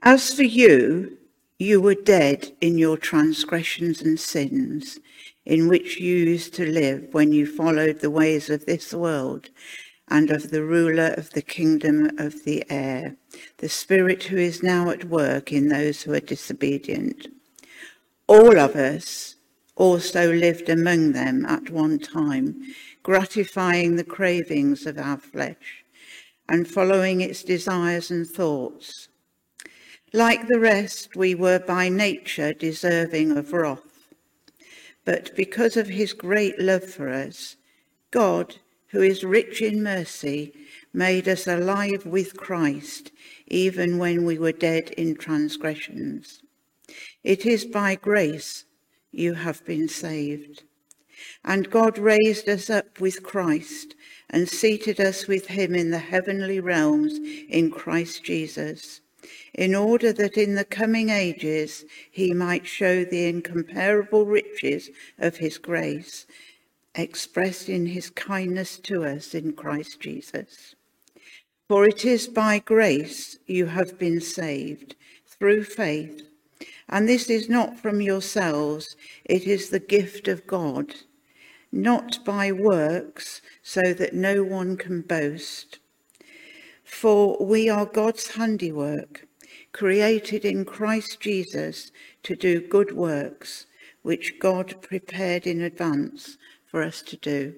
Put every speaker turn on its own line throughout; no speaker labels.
As for you, you were dead in your transgressions and sins, in which you used to live when you followed the ways of this world and of the ruler of the kingdom of the air, the spirit who is now at work in those who are disobedient. All of us also lived among them at one time, gratifying the cravings of our flesh and following its desires and thoughts. Like the rest, we were by nature deserving of wrath. But because of his great love for us, God, who is rich in mercy, made us alive with Christ, even when we were dead in transgressions. It is by grace you have been saved. And God raised us up with Christ and seated us with him in the heavenly realms in Christ Jesus, in order that in the coming ages he might show the incomparable riches of his grace, expressed in his kindness to us in Christ Jesus. For it is by grace you have been saved, through faith, and this is not from yourselves, it is the gift of God, not by works, so that no one can boast. For we are God's handiwork, created in Christ Jesus to do good works, which God prepared in advance for us to do.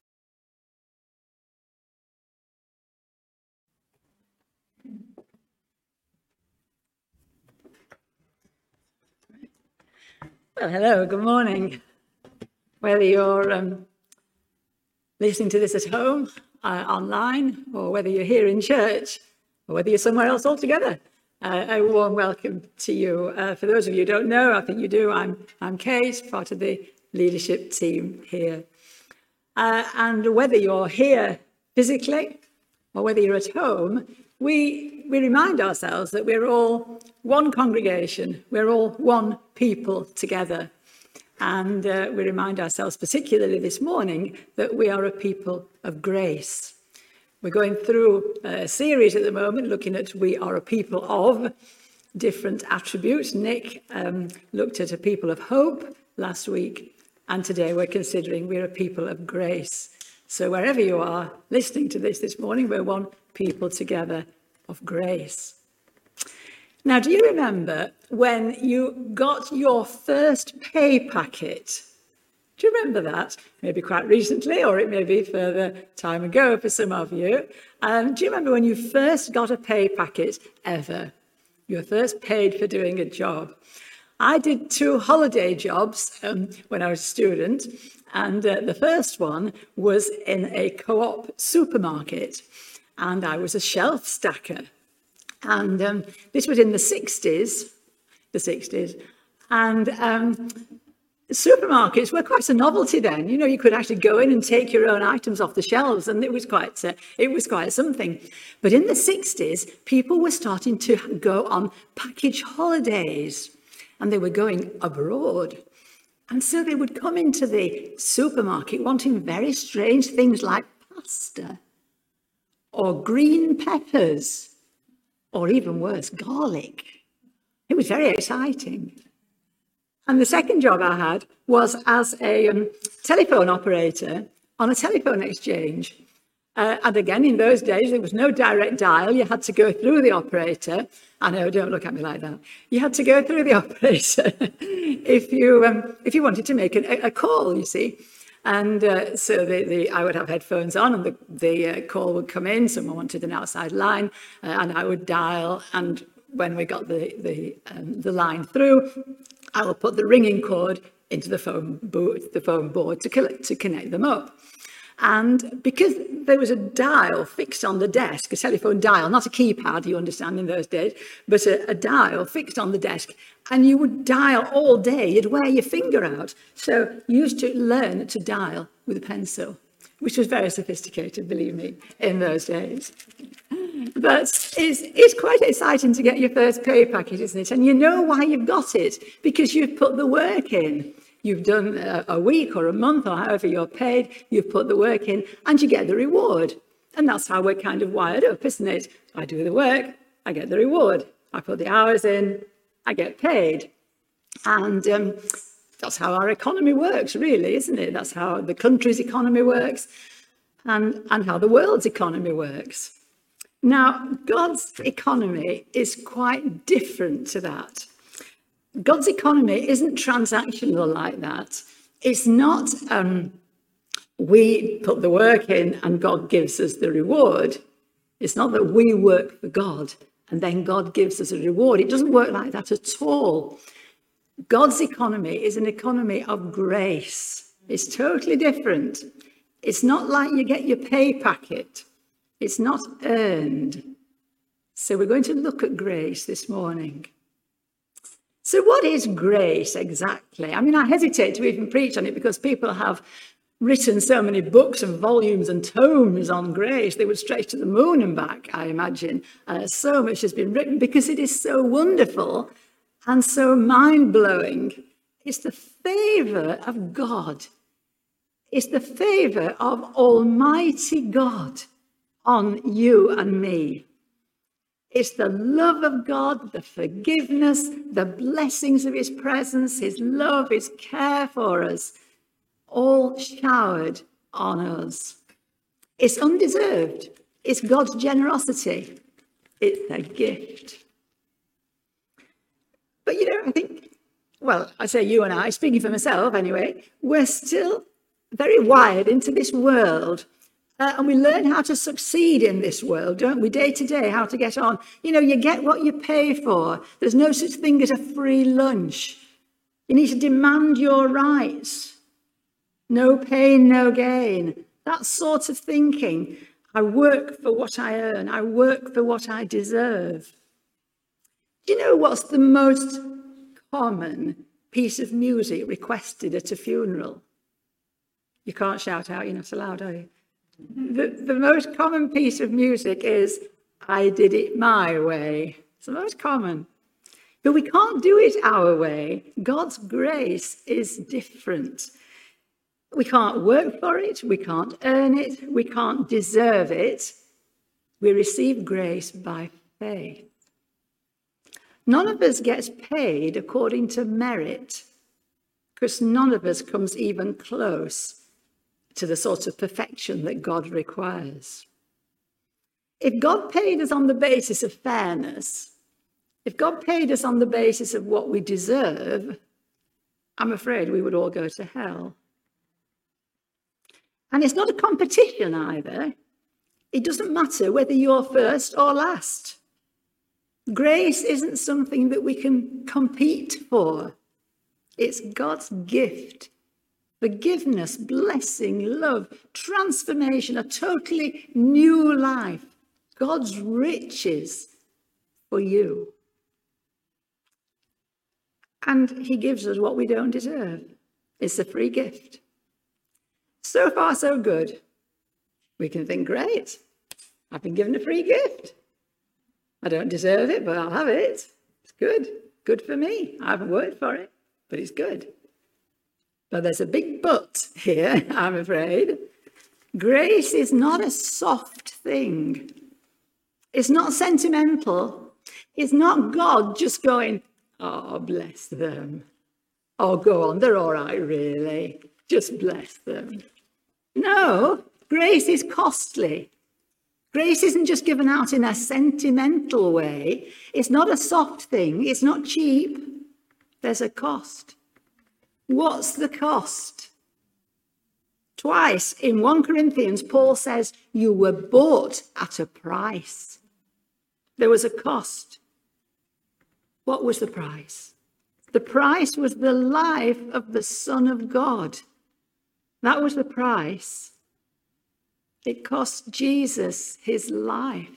Well, hello, good morning. Whether you're listening to this at home, online, or whether you're here in church, or whether you're somewhere else altogether, a warm welcome to you. For those of you who don't know, I think you do, I'm Kate, part of the leadership team here. And whether you're here physically, or whether you're at home, we remind ourselves that we're all one congregation, we're all one people together. And we remind ourselves, particularly this morning, that we are a people of grace. We're going through a series at the moment looking at we are a people of different attributes. Nick looked at a people of hope last week, and today we're considering we're a people of grace. So wherever you are listening to this morning, we're one people together of grace. Now, do you remember when you got your first pay packet? Do you remember that? Maybe quite recently, or it may be further time ago for some of you. Do you remember when you first got a pay packet ever? You were first paid for doing a job. I did 2 holiday jobs when I was a student, and the first one was in a co-op supermarket, and I was a shelf stacker. And this was in the 60s, and supermarkets were quite a novelty then. You know, you could actually go in and take your own items off the shelves, and it was quite something. But in the 60s, people were starting to go on package holidays, and they were going abroad. And so they would come into the supermarket wanting very strange things like pasta, or green peppers, or even worse, garlic. It was very exciting. And the second job I had was as a telephone operator on a telephone exchange. And again, in those days, there was no direct dial. You had to go through the operator. I know, don't look at me like that. You had to go through the operator if you wanted to make a call, you see. And so I would have headphones on, and the call would come in. Someone wanted an outside line, and I would dial. And when we got the line through, I would put the ringing cord into the phone board to connect them up. And because there was a dial fixed on the desk, a telephone dial, not a keypad, you understand, in those days, but a dial fixed on the desk, and you would dial all day, you'd wear your finger out. So you used to learn to dial with a pencil, which was very sophisticated, believe me, in those days. But it's quite exciting to get your first pay packet, isn't it? And you know why you've got it, because you've put the work in. You've done a week or a month or however you're paid, you've put the work in, and you get the reward. And that's how we're kind of wired up, isn't it? I do the work, I get the reward. I put the hours in, I get paid. And that's how our economy works, really, isn't it? That's how the country's economy works and how the world's economy works. Now, God's economy is quite different to that. God's economy isn't transactional like that. It's not we put the work in and God gives us the reward. It's not that we work for God and then God gives us a reward. It doesn't work like that at all. God's economy is an economy of grace. It's totally different. It's not like you get your pay packet. It's not earned. So we're going to look at grace this morning. So what is grace exactly? I mean, I hesitate to even preach on it because people have written so many books and volumes and tomes on grace. They would stretch to the moon and back, I imagine. So much has been written because it is so wonderful and so mind-blowing. It's the favour of God. It's the favour of Almighty God on you and me. It's the love of God, the forgiveness, the blessings of his presence, his love, his care for us, all showered on us. It's undeserved. It's God's generosity. It's a gift. But I think, well, I say you and I, speaking for myself anyway, we're still very wired into this world. And we learn how to succeed in this world, don't we? Day to day, how to get on. You get what you pay for. There's no such thing as a free lunch. You need to demand your rights. No pain, no gain. That sort of thinking. I work for what I earn. I work for what I deserve. Do you know what's the most common piece of music requested at a funeral? You can't shout out, you're not allowed, are you? The most common piece of music is, I did it my way. It's the most common. But we can't do it our way. God's grace is different. We can't work for it. We can't earn it. We can't deserve it. We receive grace by faith. None of us gets paid according to merit, because none of us comes even close to the sort of perfection that God requires. If God paid us on the basis of fairness, if God paid us on the basis of what we deserve, I'm afraid we would all go to hell. And it's not a competition either. It doesn't matter whether you're first or last. Grace isn't something that we can compete for. It's God's gift. Forgiveness, blessing, love, transformation, a totally new life. God's riches for you. And he gives us what we don't deserve. It's a free gift. So far, so good. We can think, great, I've been given a free gift. I don't deserve it, but I'll have it. It's good. Good for me. I haven't worked for it, but it's good. But there's a big but here, I'm afraid. Grace is not a soft thing. It's not sentimental. It's not God just going, oh, bless them. Oh, go on, they're all right, really. Just bless them. No, grace is costly. Grace isn't just given out in a sentimental way. It's not a soft thing. It's not cheap. There's a cost. What's the cost? Twice in 1 Corinthians, Paul says, you were bought at a price. There was a cost. What was the price? The price was the life of the Son of God. That was the price. It cost Jesus his life.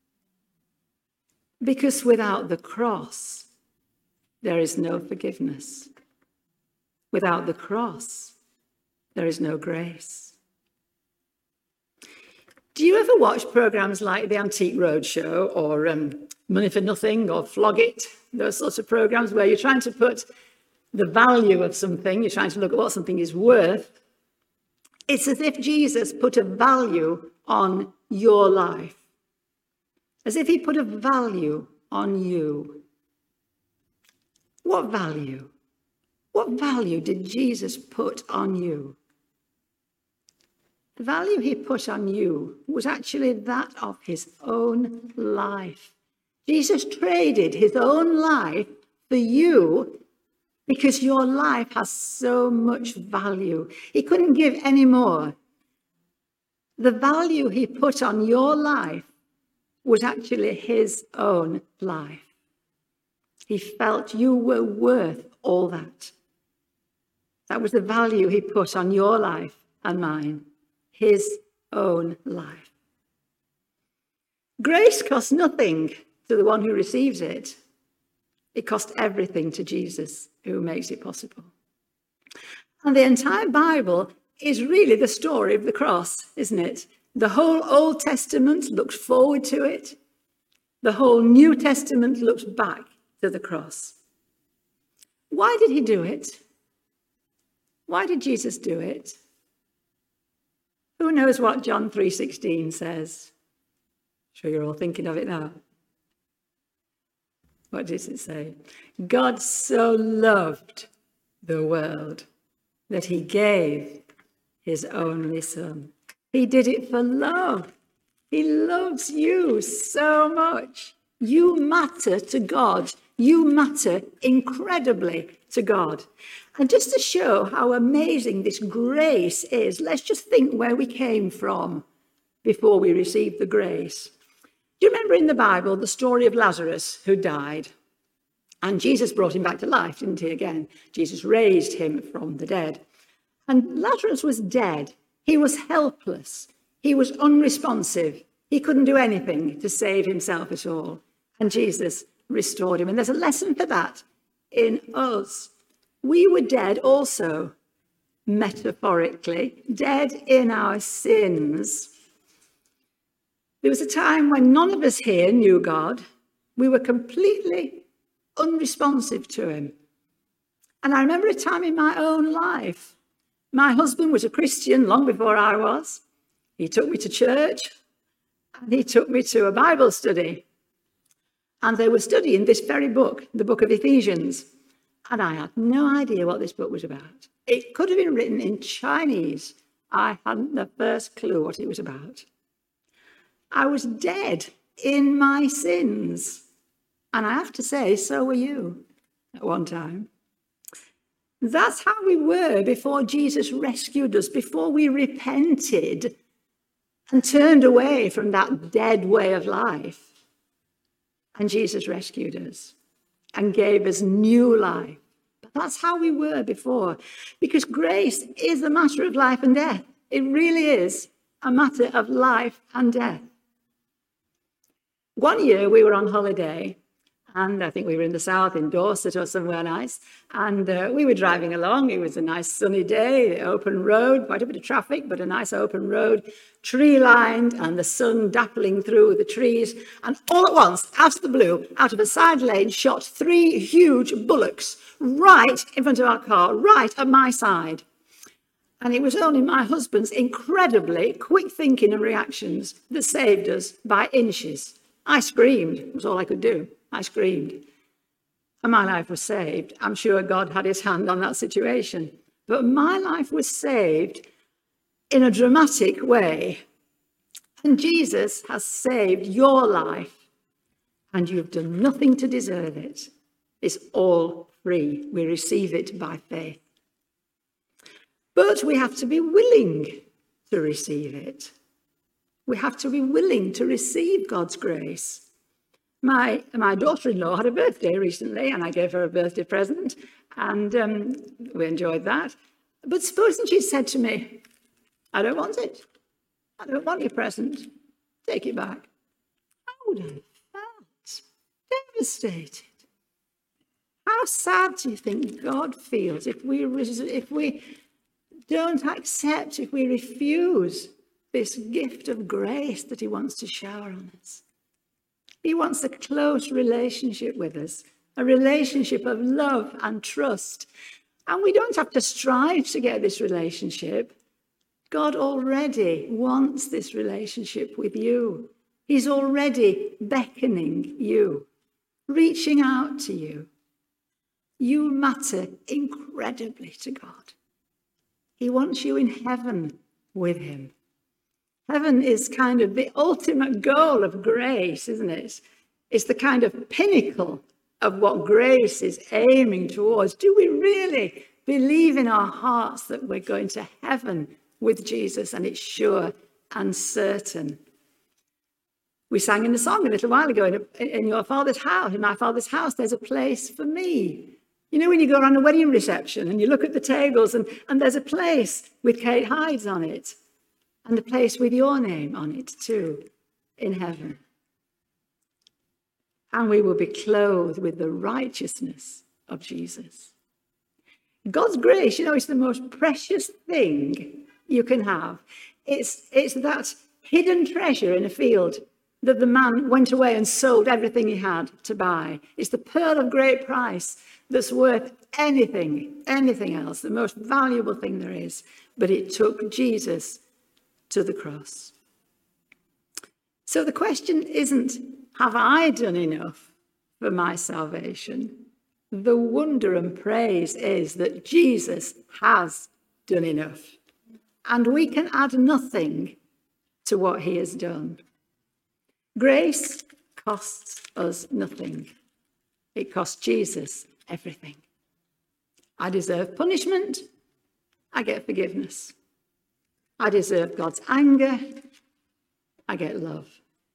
Because without the cross, there is no forgiveness. Without the cross, there is no grace. Do you ever watch programs like The Antique Roadshow or Money for Nothing or Flog It? Those sorts of programs where you're trying to put the value of something, you're trying to look at what something is worth. It's as if Jesus put a value on your life. As if he put a value on you. What value? What value did Jesus put on you? The value he put on you was actually that of his own life. Jesus traded his own life for you because your life has so much value. He couldn't give any more. The value he put on your life was actually his own life. He felt you were worth all that. That was the value he put on your life and mine, his own life. Grace costs nothing to the one who receives it. It cost everything to Jesus, who makes it possible. And the entire Bible is really the story of the cross, isn't it? The whole Old Testament looks forward to it. The whole New Testament looks back to the cross. Why did he do it? Why did Jesus do it? Who knows what John 3:16 says? I'm sure you're all thinking of it now. What does it say? God so loved the world that he gave his only son. He did it for love. He loves you so much. You matter to God. You matter incredibly to God. And just to show how amazing this grace is, let's just think where we came from before we received the grace. Do you remember in the Bible the story of Lazarus who died? And Jesus brought him back to life, didn't he, again? Jesus raised him from the dead. And Lazarus was dead. He was helpless. He was unresponsive. He couldn't do anything to save himself at all. And Jesus restored him. And there's a lesson for that in us. We were dead also, metaphorically, dead in our sins. There was a time when none of us here knew God. We were completely unresponsive to him. And I remember a time in my own life. My husband was a Christian long before I was. He took me to church and he took me to a Bible study. And they were studying this very book, the book of Ephesians. And I had no idea what this book was about. It could have been written in Chinese. I hadn't the first clue what it was about. I was dead in my sins. And I have to say, so were you at one time. That's how we were before Jesus rescued us, before we repented and turned away from that dead way of life. And Jesus rescued us and gave us new life. But that's how we were before, because grace is a matter of life and death. It really is a matter of life and death. One year we were on holiday, and I think we were in the south, in Dorset or somewhere nice, and we were driving along. It was a nice sunny day, open road, quite a bit of traffic, but a nice open road, tree-lined, and the sun dappling through the trees. And all at once, out of the blue, out of a side lane, shot 3 huge bullocks right in front of our car, right at my side. And it was only my husband's incredibly quick thinking and reactions that saved us by inches. I screamed. It was all I could do. I screamed. And my life was saved. I'm sure God had his hand on that situation. But my life was saved in a dramatic way. And Jesus has saved your life. And you've done nothing to deserve it. It's all free. We receive it by faith. But we have to be willing to receive it. We have to be willing to receive God's grace. My daughter-in-law had a birthday recently, and I gave her a birthday present, and we enjoyed that. But supposing she said to me, I don't want it. I don't want your present. Take it back. I would have felt devastated. How sad do you think God feels if we don't accept, if we refuse this gift of grace that he wants to shower on us? He wants a close relationship with us, a relationship of love and trust. And we don't have to strive to get this relationship. God already wants this relationship with you. He's already beckoning you. reaching out to you. You matter incredibly to God. He wants you in heaven with him. Heaven is kind of the ultimate goal of grace, isn't it? It's the kind of pinnacle of what grace is aiming towards. Do we really believe in our hearts that we're going to heaven with Jesus and it's sure and certain? We sang in the song a little while ago, in your father's house, in my father's house, there's a place for me. You know, when you go around a wedding reception and you look at the tables and there's a place with Kate Hyde's on it and a place with your name on it too in heaven. And we will be clothed with the righteousness of Jesus. God's grace, you know, is the most precious thing you can have. It's that hidden treasure in a field that the man went away and sold everything he had to buy. It's the pearl of great price that's worth anything else, the most valuable thing there is. But it took Jesus to the cross. So the question isn't, have I done enough for my salvation? The wonder and praise is that Jesus has done enough. And we can add nothing to what he has done. Grace costs us nothing. It cost Jesus everything. I deserve punishment. I get forgiveness. I deserve God's anger. I get love.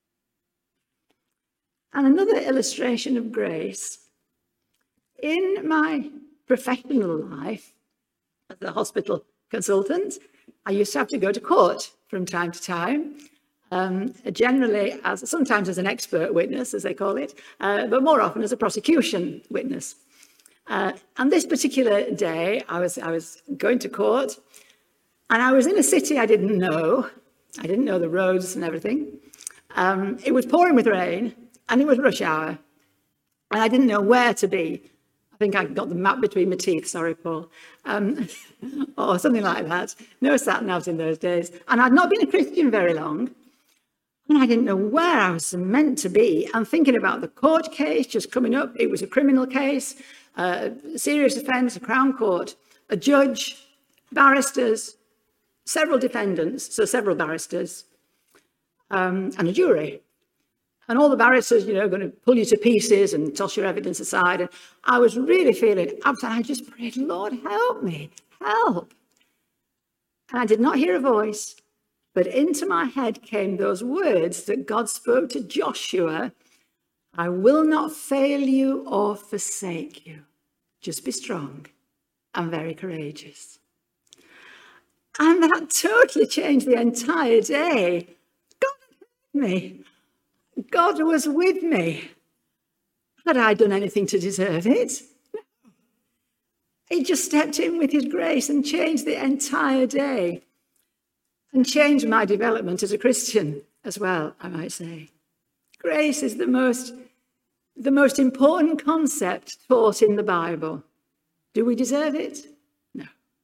And another illustration of grace. In my professional life as a hospital consultant, I used to have to go to court from time to time. Generally, sometimes as an expert witness, as they call it, but more often as a prosecution witness. And this particular day, I was going to court, and I was in a city I didn't know. I didn't know the roads and everything. It was pouring with rain, and it was rush hour, and I didn't know where to be. I think I got the map between my teeth, sorry, Paul, or something like that. No sat-navs in those days. And I'd not been a Christian very long. And I didn't know where I was meant to be. I'm thinking about the court case just coming up. It was a criminal case, a serious offence, a Crown Court, a judge, barristers, several defendants, so several barristers, and a jury. And all the barristers, you know, going to pull you to pieces and toss your evidence aside. And I was really feeling upset. I just prayed, Lord, help me, help. And I did not hear a voice. But into my head came those words that God spoke to Joshua. I will not fail you or forsake you. Just be strong and very courageous. And that totally changed the entire day. God heard me. God was with me. Had I done anything to deserve it? No. He just stepped in with his grace and changed the entire day. And changed my development as a Christian as well, I might say. Grace is the most important concept taught in the Bible. Do we deserve it? No.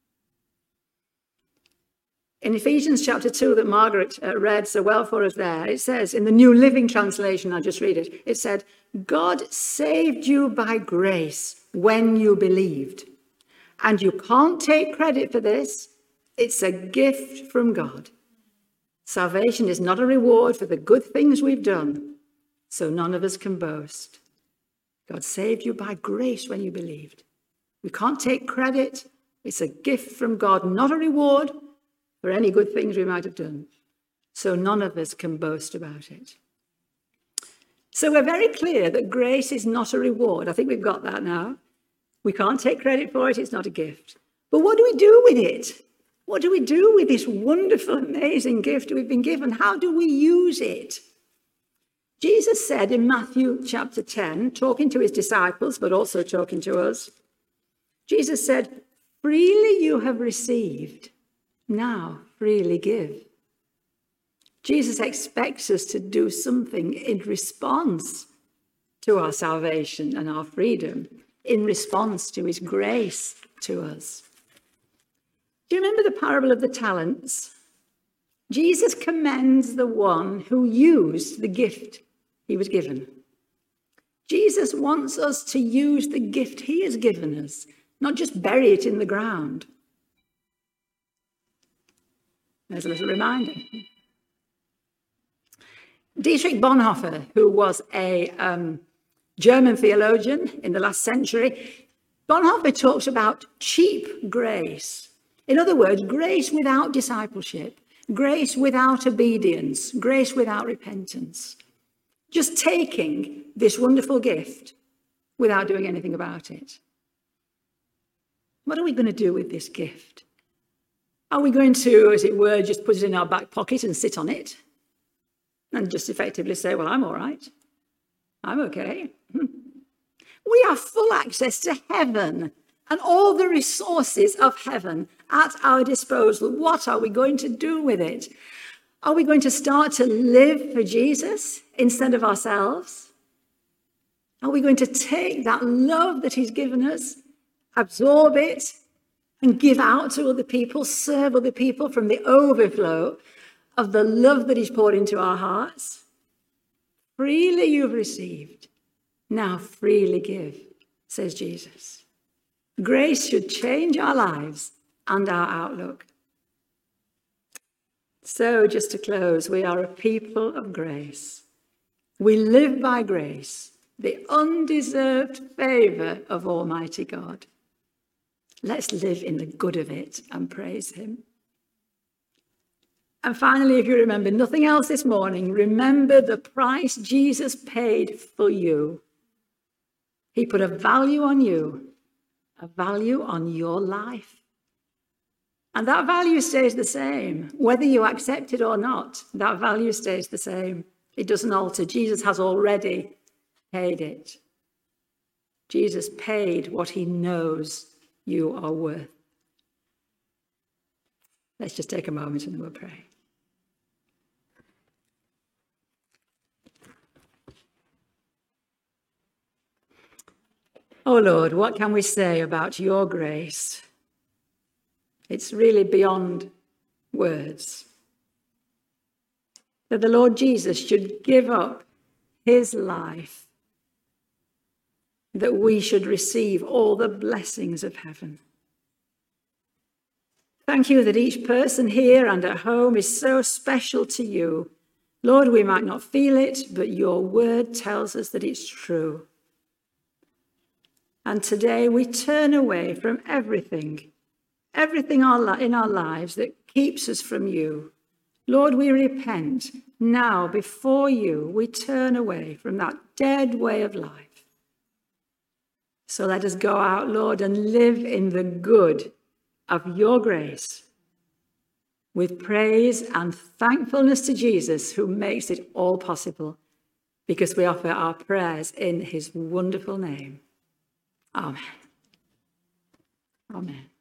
In Ephesians chapter 2 that Margaret read so well for us there, it says, in the New Living Translation, I'll just read it, it said, God saved you by grace when you believed. And you can't take credit for this. It's a gift from God. Salvation is not a reward for the good things we've done, so none of us can boast. God saved you by grace when you believed. We can't take credit. It's a gift from God, not a reward for any good things we might have done. So none of us can boast about it. So we're very clear that grace is not a reward. I think we've got that now. We can't take credit for it. It's not a gift. But what do we do with it? What do we do with this wonderful, amazing gift we've been given? How do we use it? Jesus said in Matthew chapter 10, talking to his disciples, but also talking to us, Jesus said, freely you have received, now freely give. Jesus expects us to do something in response to our salvation and our freedom, in response to his grace to us. Do you remember the parable of the talents? Jesus commends the one who used the gift he was given. Jesus wants us to use the gift he has given us, not just bury it in the ground. There's a little reminder. Dietrich Bonhoeffer, who was a German theologian in the last century, Bonhoeffer talks about cheap grace. In other words, grace without discipleship, grace without obedience, grace without repentance. Just taking this wonderful gift without doing anything about it. What are we going to do with this gift? Are we going to, as it were, just put it in our back pocket and sit on it? And just effectively say, well, I'm all right. I'm okay. We have full access to heaven and all the resources of heaven at our disposal. What are we going to do with it? Are we going to start to live for Jesus instead of ourselves? Are we going to take that love that he's given us, absorb it, and give out to other people, serve other people from the overflow of the love that he's poured into our hearts? Freely you've received, now freely give, says Jesus. Grace should change our lives and our outlook. So just to close, we are a people of grace. We live by grace, the undeserved favor of Almighty God. Let's live in the good of it and praise him. And finally, if you remember nothing else this morning, remember the price Jesus paid for you. He put a value on you, a value on your life. And that value stays the same. Whether you accept it or not, that value stays the same. It doesn't alter. Jesus has already paid it. Jesus paid what he knows you are worth. Let's just take a moment and we'll pray. Oh Lord, what can we say about your grace? It's really beyond words. That the Lord Jesus should give up his life, that we should receive all the blessings of heaven. Thank you that each person here and at home is so special to you. Lord, we might not feel it, but your word tells us that it's true. And today we turn away from everything in our lives that keeps us from you. Lord, we repent now before you. We turn away from that dead way of life. So let us go out, Lord, and live in the good of your grace with praise and thankfulness to Jesus, who makes it all possible, because we offer our prayers in his wonderful name. Amen. Amen.